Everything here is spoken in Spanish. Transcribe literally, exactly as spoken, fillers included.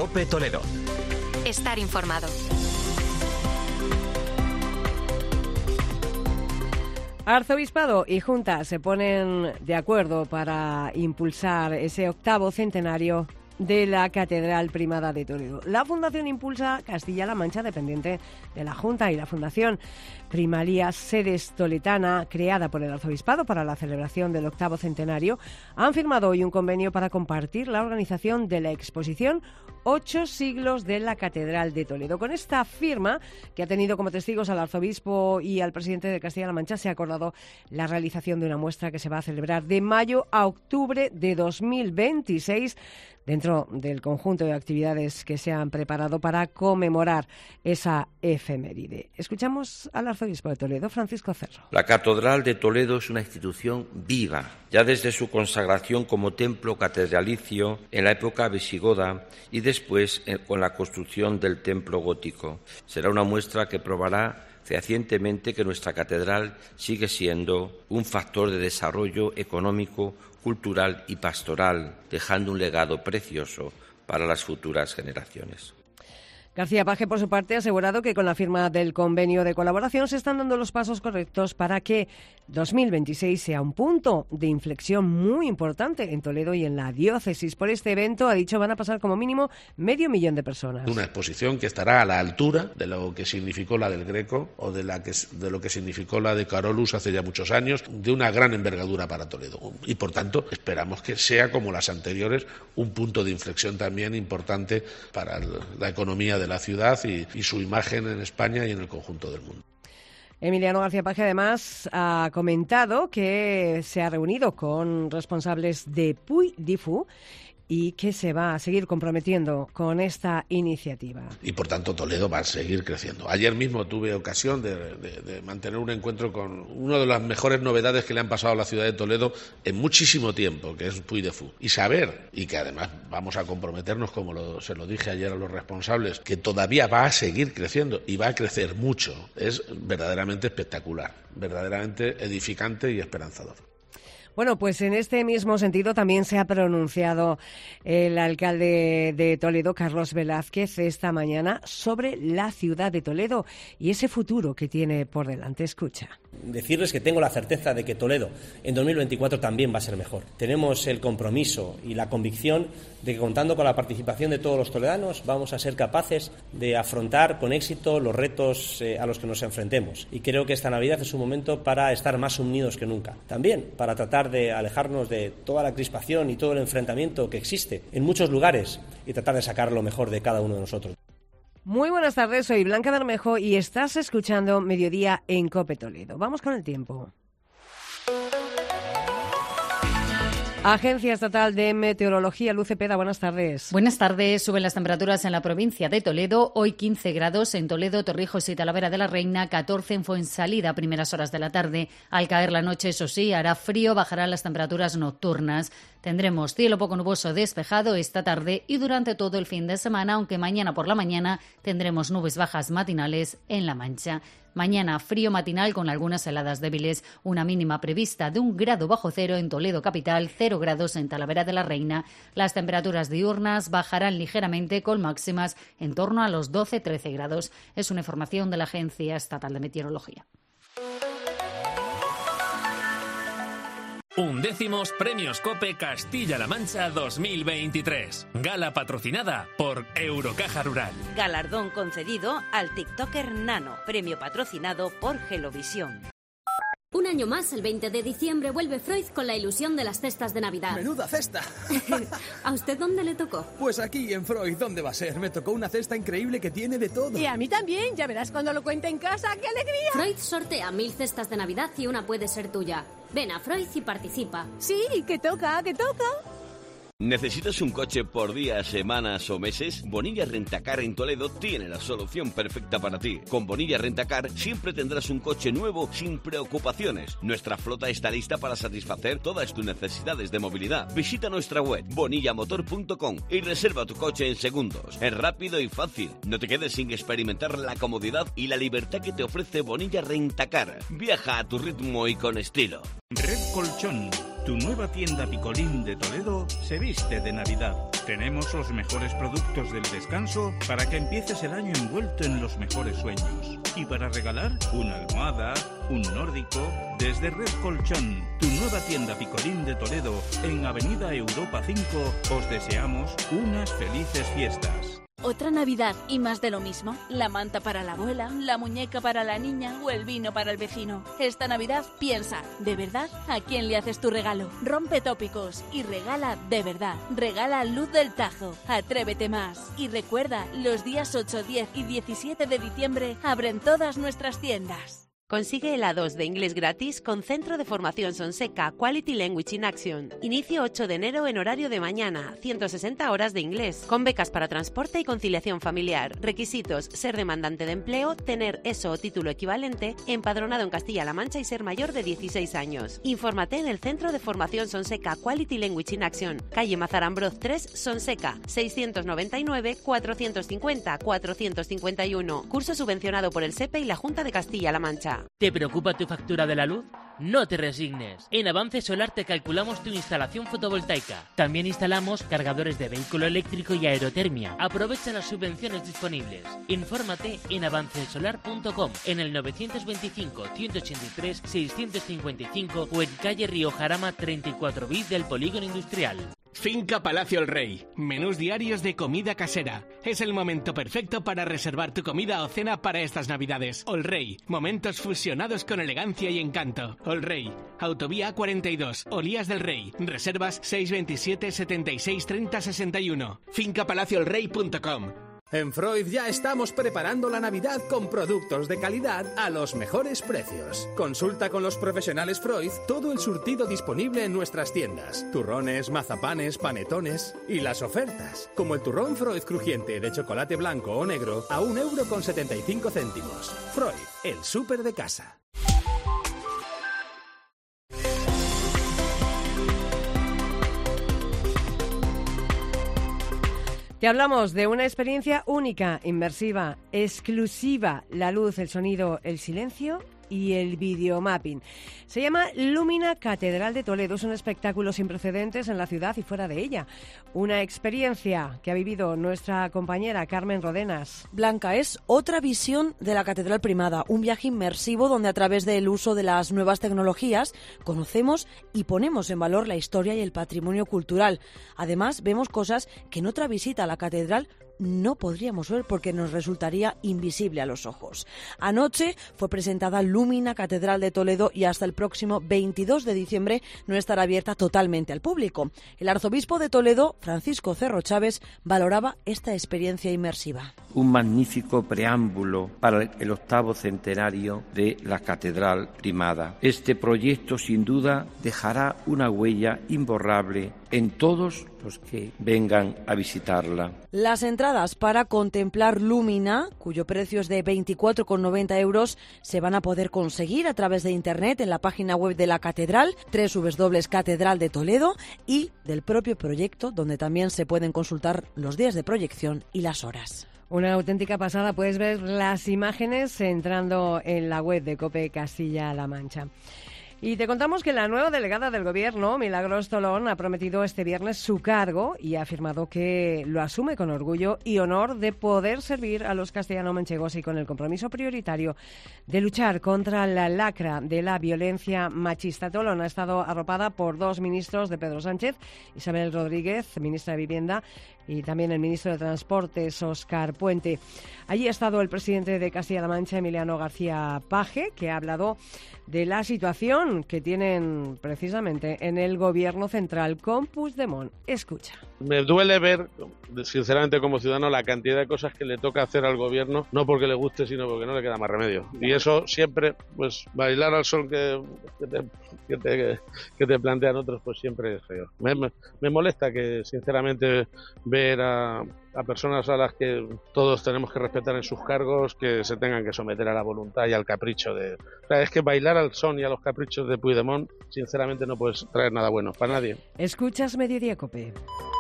COPE Toledo. Estar informado. Arzobispado y Junta se ponen de acuerdo para impulsar ese octavo centenario de la Catedral Primada de Toledo. La Fundación Impulsa Castilla-La Mancha, dependiente de la Junta, y la Fundación Primalia Sedes Toletana, creada por el Arzobispado para la celebración del octavo centenario, han firmado hoy un convenio para compartir la organización de la exposición Ocho siglos de la Catedral de Toledo. Con esta firma, que ha tenido como testigos al arzobispo y al presidente de Castilla-La Mancha, se ha acordado la realización de una muestra que se va a celebrar de mayo a octubre de dos mil veintiséis, dentro del conjunto de actividades que se han preparado para conmemorar esa efeméride. Escuchamos al arzobispo de Toledo, Francisco Cerro. La Catedral de Toledo es una institución viva, ya desde su consagración como templo catedralicio en la época visigoda y después con la construcción del templo gótico. Será una muestra que probará fehacientemente que nuestra catedral sigue siendo un factor de desarrollo económico, cultural y pastoral, dejando un legado precioso para las futuras generaciones. García Paje, por su parte, ha asegurado que con la firma del convenio de colaboración se están dando los pasos correctos para que dos mil veintiséis sea un punto de inflexión muy importante en Toledo y en la diócesis. Por este evento, ha dicho, van a pasar como mínimo medio millón de personas. Una exposición que estará a la altura de lo que significó la del Greco o de, la que, de lo que significó la de Carolus hace ya muchos años, de una gran envergadura para Toledo. Y, por tanto, esperamos que sea, como las anteriores, un punto de inflexión también importante para la economía de la ciudad y, y su imagen en España y en el conjunto del mundo. Emiliano García Paje, además, ha comentado que se ha reunido con responsables de Puy Difu y que se va a seguir comprometiendo con esta iniciativa. Y por tanto Toledo va a seguir creciendo. Ayer mismo tuve ocasión de, de, de mantener un encuentro con una de las mejores novedades que le han pasado a la ciudad de Toledo en muchísimo tiempo, que es Puy de Fou. Y saber, y que además vamos a comprometernos, como lo, se lo dije ayer a los responsables, que todavía va a seguir creciendo y va a crecer mucho. Es verdaderamente espectacular, verdaderamente edificante y esperanzador. Bueno, pues en este mismo sentido también se ha pronunciado el alcalde de Toledo, Carlos Velázquez, esta mañana sobre la ciudad de Toledo y ese futuro que tiene por delante. Escucha. Decirles que tengo la certeza de que Toledo en dos mil veinticuatro también va a ser mejor. Tenemos el compromiso y la convicción de que, contando con la participación de todos los toledanos, vamos a ser capaces de afrontar con éxito los retos eh, a los que nos enfrentemos. Y creo que esta Navidad es un momento para estar más unidos que nunca. También para tratar de alejarnos de toda la crispación y todo el enfrentamiento que existe en muchos lugares y tratar de sacar lo mejor de cada uno de nosotros. Muy buenas tardes, soy Blanca Bermejo y estás escuchando Mediodía en COPE Toledo. Vamos con el tiempo. Agencia Estatal de Meteorología, Luz Cepeda, buenas tardes. Buenas tardes. Suben las temperaturas en la provincia de Toledo. Hoy quince grados en Toledo, Torrijos y Talavera de la Reina, catorce en Fuensalida a primeras horas de la tarde. Al caer la noche, eso sí, hará frío, bajarán las temperaturas nocturnas. Tendremos cielo poco nuboso despejado esta tarde y durante todo el fin de semana, aunque mañana por la mañana tendremos nubes bajas matinales en La Mancha. Mañana frío matinal con algunas heladas débiles, una mínima prevista de un grado bajo cero en Toledo capital, cero grados en Talavera de la Reina. Las temperaturas diurnas bajarán ligeramente con máximas en torno a los doce a trece grados. Es una información de la Agencia Estatal de Meteorología. Undécimos Premios COPE Castilla-La Mancha dos mil veintitrés. Gala patrocinada por Eurocaja Rural. Galardón concedido al TikToker Nano. Premio patrocinado por Gelovisión. Un año más, el veinte de diciembre, vuelve Freud con la ilusión de las cestas de Navidad. ¡Menuda cesta! ¿A usted dónde le tocó? Pues aquí, en Freud. ¿Dónde va a ser? Me tocó una cesta increíble que tiene de todo. Y a mí también. Ya verás cuando lo cuente en casa. ¡Qué alegría! Freud sortea mil cestas de Navidad y una puede ser tuya. Ven a Freud y participa. Sí, que toca, que toca. ¿Necesitas un coche por días, semanas o meses? Bonilla Rentacar en Toledo tiene la solución perfecta para ti. Con Bonilla Rentacar siempre tendrás un coche nuevo sin preocupaciones. Nuestra flota está lista para satisfacer todas tus necesidades de movilidad. Visita nuestra web bonillamotor punto com y reserva tu coche en segundos. Es rápido y fácil. No te quedes sin experimentar la comodidad y la libertad que te ofrece Bonilla Rentacar. Viaja a tu ritmo y con estilo. Red Colchón, Tu nueva tienda Picolín de Toledo se viste de Navidad. Tenemos los mejores productos del descanso para que empieces el año envuelto en los mejores sueños. Y para regalar, una almohada, un nórdico, desde Red Colchón. Tu nueva tienda Picolín de Toledo en Avenida Europa cinco, os deseamos unas felices fiestas. Otra Navidad y más de lo mismo. La manta para la abuela, la muñeca para la niña o el vino para el vecino. Esta Navidad piensa, ¿de verdad? ¿A quién le haces tu regalo? Rompe tópicos y regala de verdad. Regala Luz del Tajo. Atrévete más. Y recuerda, los días ocho, diez y diecisiete de diciembre abren todas nuestras tiendas. Consigue el A dos de inglés gratis con Centro de Formación Sonseca Quality Language in Action. Inicio ocho de enero en horario de mañana, ciento sesenta horas de inglés, con becas para transporte y conciliación familiar. Requisitos: ser demandante de empleo, tener eso o título equivalente, empadronado en Castilla-La Mancha y ser mayor de dieciséis años. Infórmate en el Centro de Formación Sonseca Quality Language in Action, calle Mazarambroz tres, Sonseca, seiscientos noventa y nueve, cuatrocientos cincuenta, cuatrocientos cincuenta y uno. Curso subvencionado por el S E P E y la Junta de Castilla-La Mancha. ¿Te preocupa tu factura de la luz? No te resignes. En Avance Solar te calculamos tu instalación fotovoltaica. También instalamos cargadores de vehículo eléctrico y aerotermia. Aprovecha las subvenciones disponibles. Infórmate en avance solar punto com, en el novecientos veinticinco, ciento ochenta y tres, seiscientos cincuenta y cinco o en calle Río Jarama treinta y cuatro bis del Polígono Industrial. Finca Palacio El Rey. Menús diarios de comida casera. Es el momento perfecto para reservar tu comida o cena para estas Navidades. El Rey. Momentos fusionados con elegancia y encanto. El Rey. Autovía cuarenta y dos. Olías del Rey. Reservas seis veintisiete, setenta y seis, treinta, sesenta y uno. finca palacio el rey punto com. En Freud ya estamos preparando la Navidad con productos de calidad a los mejores precios. Consulta con los profesionales Freud todo el surtido disponible en nuestras tiendas. Turrones, mazapanes, panetones y las ofertas, como el turrón Freud crujiente de chocolate blanco o negro a un euro con setenta y cinco céntimos. Freud, el súper de casa. Te hablamos de una experiencia única, inmersiva, exclusiva, la luz, el sonido, el silencio y el videomapping. Se llama Lumina Catedral de Toledo. Es un espectáculo sin precedentes en la ciudad y fuera de ella. Una experiencia que ha vivido nuestra compañera Carmen Rodenas. Blanca, es otra visión de la Catedral Primada, un viaje inmersivo donde a través del uso de las nuevas tecnologías conocemos y ponemos en valor la historia y el patrimonio cultural. Además, vemos cosas que en otra visita a la catedral no podríamos ver porque nos resultaría invisible a los ojos. Anoche fue presentada Lumina Catedral de Toledo y hasta el próximo veintidós de diciembre no estará abierta totalmente al público. El arzobispo de Toledo, Francisco Cerro Chávez, valoraba esta experiencia inmersiva. Un magnífico preámbulo para el octavo centenario de la Catedral Primada. Este proyecto sin duda dejará una huella imborrable en todos los que vengan a visitarla. Las entradas para contemplar Lumina, cuyo precio es de veinticuatro con noventa euros, se van a poder conseguir a través de internet en la página web de la catedral, doble u doble u doble u punto catedral de Toledo, y del propio proyecto, donde también se pueden consultar los días de proyección y las horas. Una auténtica pasada. Puedes ver las imágenes entrando en la web de COPE Castilla-La Mancha. Y te contamos que la nueva delegada del Gobierno, Milagros Tolón, ha prometido este viernes su cargo y ha afirmado que lo asume con orgullo y honor de poder servir a los castellano-manchegos y con el compromiso prioritario de luchar contra la lacra de la violencia machista. Tolón ha estado arropada por dos ministros de Pedro Sánchez, Isabel Rodríguez, ministra de Vivienda, y también el ministro de Transportes, Óscar Puente. Allí ha estado el presidente de Castilla-La Mancha, Emiliano García Paje, que ha hablado de la situación que tienen precisamente en el Gobierno central con Puigdemont. Escucha. Me duele ver, sinceramente como ciudadano, la cantidad de cosas que le toca hacer al Gobierno, no porque le guste, sino porque no le queda más remedio. Y eso siempre, pues bailar al sol que, que, te, que, te, que te plantean otros, pues siempre es feo. Me, me, me molesta que, sinceramente, ver a, a personas a las que todos tenemos que respetar en sus cargos, que se tengan que someter a la voluntad y al capricho de... O sea, es que bailar al son y a los caprichos de Puigdemont, sinceramente, no puede traer nada bueno para nadie. Escuchas Mediodía COPE.